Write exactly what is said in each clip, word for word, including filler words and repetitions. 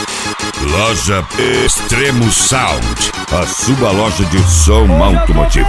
Loja Extremo Sound, a sua loja de som automotivo.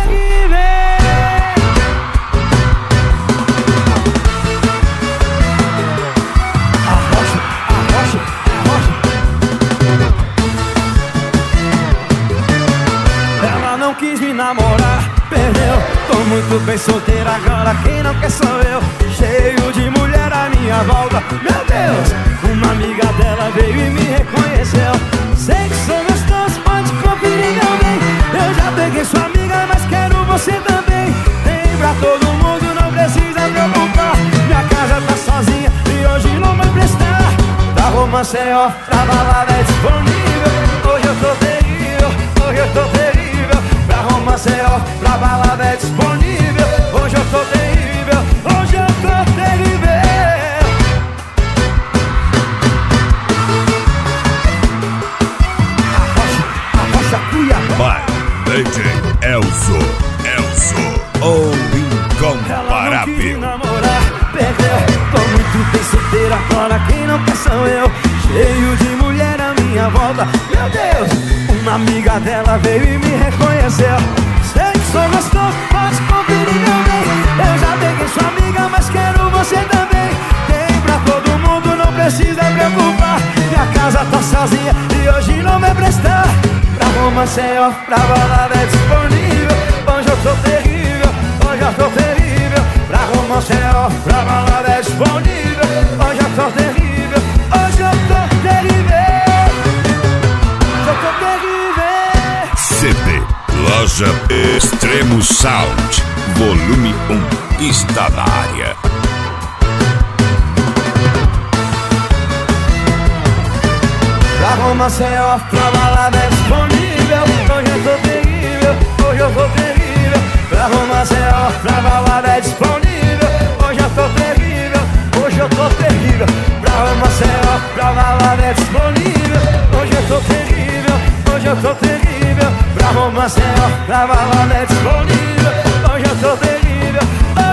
Ela não quis me namorar, perdeu. Tô muito bem solteira agora, quem não quer sou eu. Cheio de mulher à minha volta, meu Deus. Uma amiga dela veio e me reconheceu. Sei que sou gostoso, pode conferir meu bem. Eu já peguei sua amiga, mas quero você também. Tem pra todo mundo, não precisa preocupar. Minha casa tá sozinha e hoje não vai prestar. Da romance é off, pra balada é disponível. Hoje eu tô terrível, hoje eu tô terrível. Pra romance é off, pra balada é disponível. Hoje eu tô terrível, hoje eu tô terrível. Vai, D J Elzo, Elzo, o incomparável. Ela não quis namorar, perdeu. Tô muito bem solteira agora, quem não quer sou eu. Cheio de mulher à minha volta, meu Deus. Uma amiga dela veio e me reconheceu. Sei que sou gostoso, pode conferir meu bem. Eu já peguei sua amiga, mas quero você também. Tem pra todo mundo, não precisa preocupar. Minha casa tá sozinha e hoje não vai prestar. Pra romance é off, pra balada é disponível. Hoje eu tô terrível, hoje eu tô terrível. Pra romance é off, pra balada é disponível. Hoje eu tô terrível, hoje eu tô terrível. Hoje eu tô terrível. C D Loja Extremo Sound, volume um, está na área. Pra romance é off, pra balada é disponível. Hoje eu tô terrível, hoje eu tô terrível. Pra romance é off, pra balada é disponível. Hoje eu tô terrível, hoje eu tô terrível. Pra romance é off, pra balada é disponível. Hoje eu tô terrível, hoje eu tô terrível. Pra romance é off, pra balada é disponível. Hoje eu tô terrível.